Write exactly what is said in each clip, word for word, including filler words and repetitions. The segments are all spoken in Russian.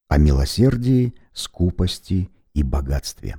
о милосердии, скупости и богатстве.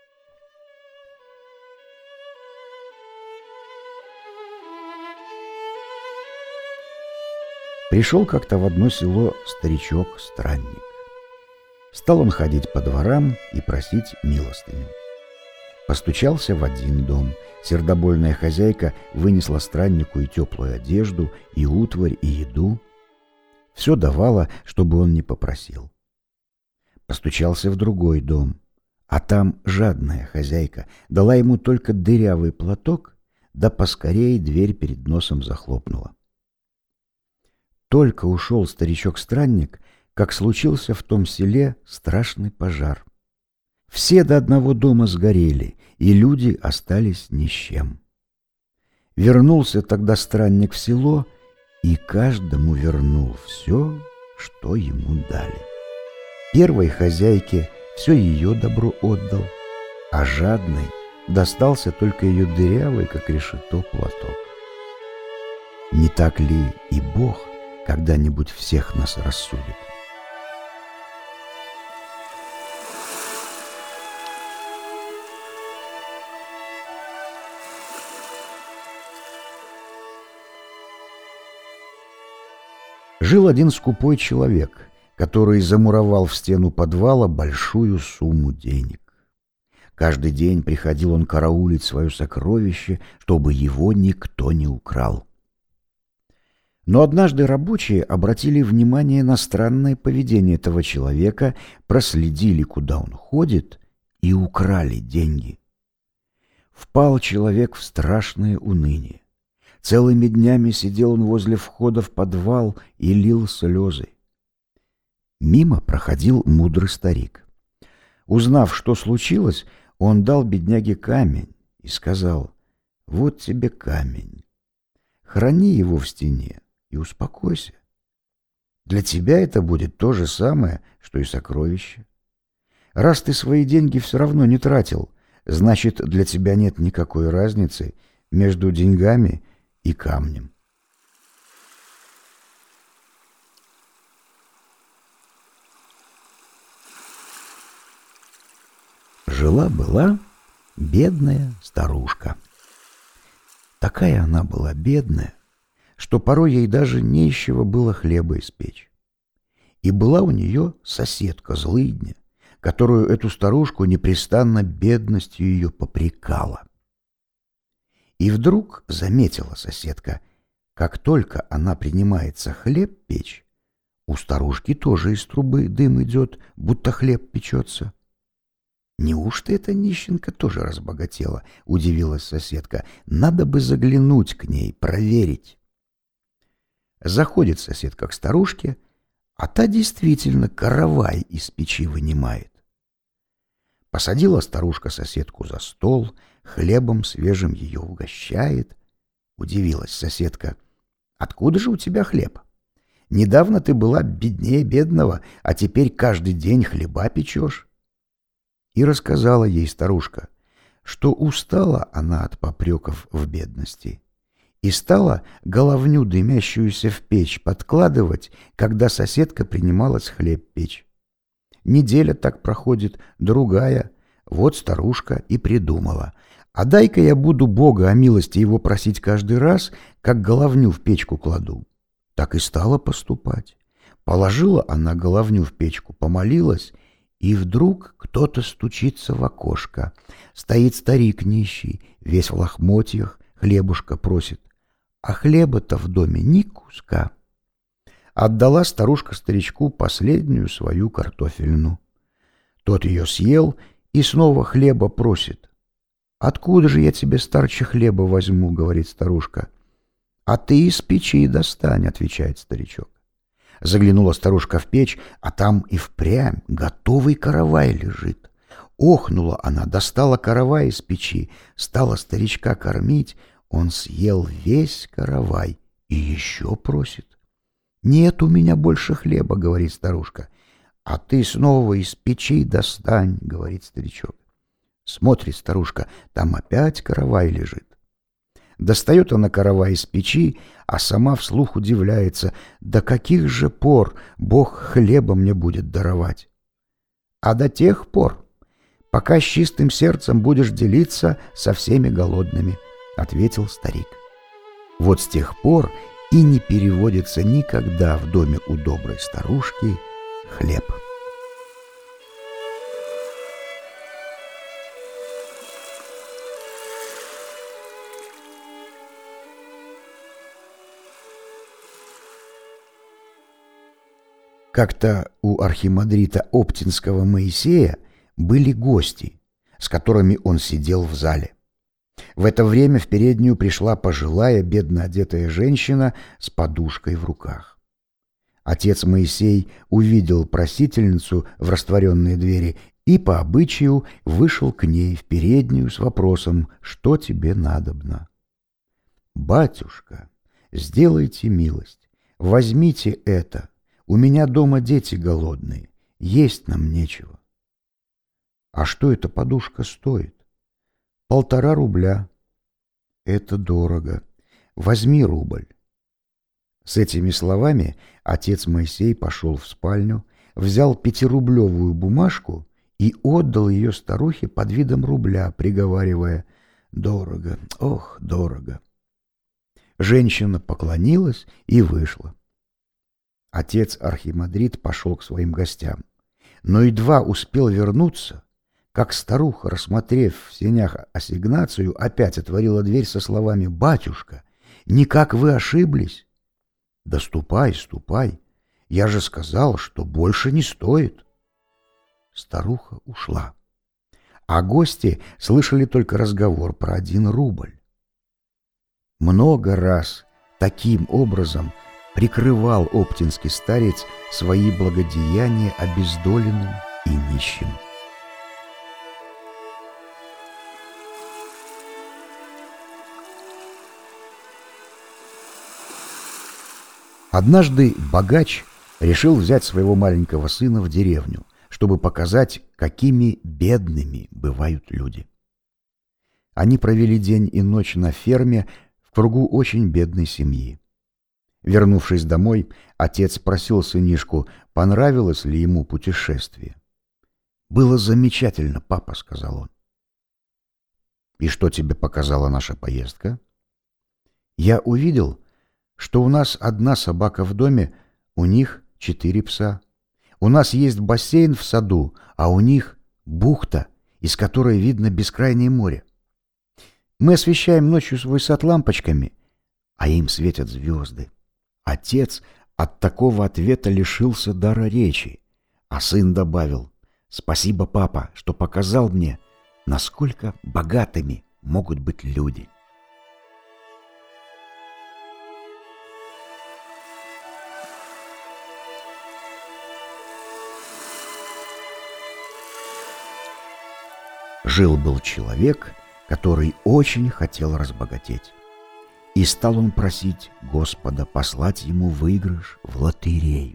Пришел как-то в одно село старичок-странник. Стал он ходить по дворам и просить милостыню. Постучался в один дом. Сердобольная хозяйка вынесла страннику и теплую одежду, и утварь, и еду. Все давала, чтобы он не попросил. Постучался в другой дом, а там жадная хозяйка дала ему только дырявый платок, да поскорее дверь перед носом захлопнула. Только ушел старичок-странник, как случился в том селе страшный пожар. Все до одного дома сгорели, и люди остались ни с чем. Вернулся тогда странник в село, и каждому вернул все, что ему дали. Первой хозяйке все ее добро отдал, а жадной достался только ее дырявый, как решето, платок. Не так ли и Бог когда-нибудь всех нас рассудит? Жил один скупой человек, который замуровал в стену подвала большую сумму денег. Каждый день приходил он караулить свое сокровище, чтобы его никто не украл. Но однажды рабочие обратили внимание на странное поведение этого человека, проследили, куда он ходит, и украли деньги. Впал человек в страшное уныние. Целыми днями сидел он возле входа в подвал и лил слезы. Мимо проходил мудрый старик. Узнав, что случилось, он дал бедняге камень и сказал: «Вот тебе камень, храни его в стене и успокойся. Для тебя это будет то же самое, что и сокровище. Раз ты свои деньги все равно не тратил, значит, для тебя нет никакой разницы между деньгами и камнем». Жила-была бедная старушка. Такая она была бедная, что порой ей даже не из чего было хлеба испечь. И была у нее соседка-злыдня, которую эту старушку непрестанно бедностью ее попрекала. И вдруг заметила соседка, как только она принимается хлеб печь, у старушки тоже из трубы дым идет, будто хлеб печется. «Неужто эта нищенка тоже разбогатела?» — удивилась соседка. «Надо бы заглянуть к ней, проверить». Заходит соседка к старушке, а та действительно каравай из печи вынимает. Посадила старушка соседку за стол, хлебом свежим ее угощает. Удивилась соседка: «Откуда же у тебя хлеб? Недавно ты была беднее бедного, а теперь каждый день хлеба печешь». И рассказала ей старушка, что устала она от попреков в бедности и стала головню дымящуюся в печь подкладывать, когда соседка принималась хлеб печь. Неделя так проходит, другая. Вот старушка и придумала: а дай-ка я буду Бога о милости его просить каждый раз, как головню в печку кладу. Так и стала поступать. Положила она головню в печку, помолилась, и вдруг кто-то стучится в окошко. Стоит старик нищий, весь в лохмотьях, хлебушка просит. А хлеба-то в доме ни куска. Отдала старушка старичку последнюю свою картофельну. Тот ее съел и снова хлеба просит. «Откуда же я тебе, старче, хлеба возьму?» — говорит старушка. «А ты из печи достань», — отвечает старичок. Заглянула старушка в печь, а там и впрямь готовый каравай лежит. Охнула она, достала каравай из печи, стала старичка кормить. Он съел весь каравай и еще просит. «Нет у меня больше хлеба», — говорит старушка. «А ты снова из печи достань», — говорит старичок. Смотрит старушка, там опять каравай лежит. Достает она каравай из печи, а сама вслух удивляется, до каких же пор Бог хлеба мне будет даровать. А до тех пор, пока с чистым сердцем будешь делиться со всеми голодными, — ответил старик. Вот с тех пор и не переводится никогда в доме у доброй старушки хлеб. Как-то у архимандрита Оптинского Моисея были гости, с которыми он сидел в зале. В это время в переднюю пришла пожилая, бедно одетая женщина с подушкой в руках. Отец Моисей увидел просительницу в растворенные двери и по обычаю вышел к ней в переднюю с вопросом: «Что тебе надобно?» «Батюшка, сделайте милость, возьмите это. У меня дома дети голодные, есть нам нечего». «А что эта подушка стоит?» «Полтора рубля». «Это дорого. Возьми рубль». С этими словами отец Моисей пошел в спальню, взял пятирублевую бумажку и отдал ее старухе под видом рубля, приговаривая: «Дорого, ох, дорого». Женщина поклонилась и вышла. Отец архимандрит пошел к своим гостям, но едва успел вернуться, как старуха, рассмотрев в сенях ассигнацию, опять отворила дверь со словами: «Батюшка, никак вы ошиблись». «Да ступай, ступай, я же сказал, что больше не стоит». Старуха ушла, а гости слышали только разговор про один рубль. Много раз таким образом прикрывал оптинский старец свои благодеяния обездоленным и нищим. Однажды богач решил взять своего маленького сына в деревню, чтобы показать, какими бедными бывают люди. Они провели день и ночь на ферме в кругу очень бедной семьи. Вернувшись домой, отец спросил сынишку, понравилось ли ему путешествие. «Было замечательно, папа», — сказал он. «И что тебе показала наша поездка?» «Я увидел, что у нас одна собака в доме, у них четыре пса. У нас есть бассейн в саду, а у них бухта, из которой видно бескрайнее море. Мы освещаем ночью свой сад лампочками, а им светят звезды». Отец от такого ответа лишился дара речи, а сын добавил: «Спасибо, папа, что показал мне, насколько богатыми могут быть люди». Жил-был человек, который очень хотел разбогатеть. И стал он просить Господа послать ему выигрыш в лотерею.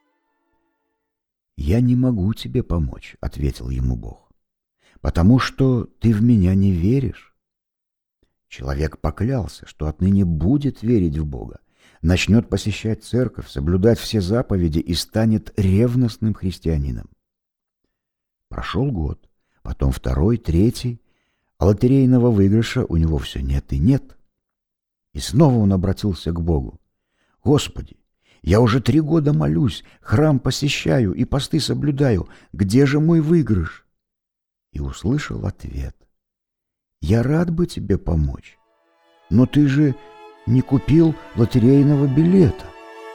«Я не могу тебе помочь», — ответил ему Бог, «потому что ты в меня не веришь». Человек поклялся, что отныне будет верить в Бога, начнет посещать церковь, соблюдать все заповеди и станет ревностным христианином. Прошел год, потом второй, третий, а лотерейного выигрыша у него все нет и нет. И снова он обратился к Богу: «Господи, я уже три года молюсь, храм посещаю и посты соблюдаю. Где же мой выигрыш?» И услышал ответ: «Я рад бы тебе помочь, но ты же не купил лотерейного билета».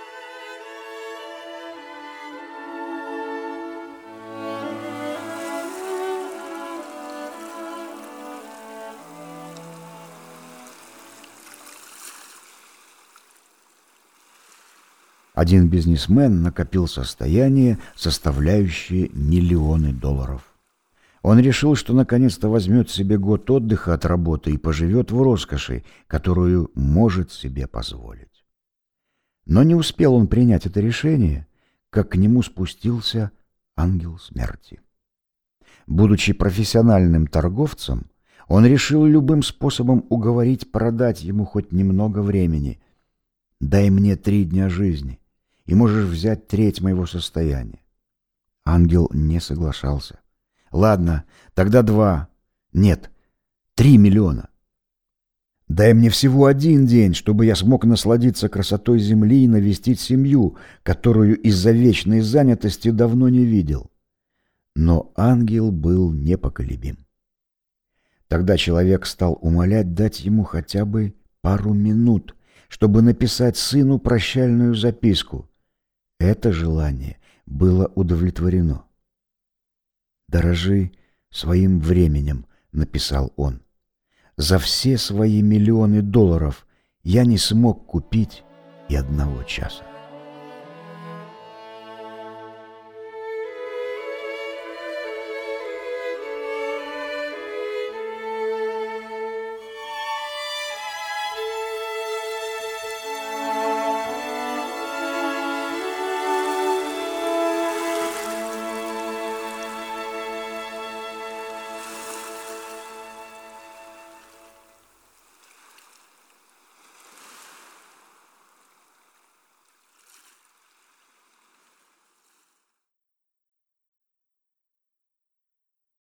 Один бизнесмен накопил состояние, составляющее миллионы долларов. Он решил, что наконец-то возьмет себе год отдыха от работы и поживет в роскоши, которую может себе позволить. Но не успел он принять это решение, как к нему спустился ангел смерти. Будучи профессиональным торговцем, он решил любым способом уговорить продать ему хоть немного времени. Дай мне три дня жизни, и можешь взять треть моего состояния. Ангел не соглашался. Ладно, тогда два. Нет, три миллиона. Дай мне всего один день, чтобы я смог насладиться красотой земли и навестить семью, которую из-за вечной занятости давно не видел. Но ангел был непоколебим. Тогда человек стал умолять дать ему хотя бы пару минут, чтобы написать сыну прощальную записку. Это желание было удовлетворено. «Дорожи своим временем», — написал он. «За все свои миллионы долларов я не смог купить и одного часа».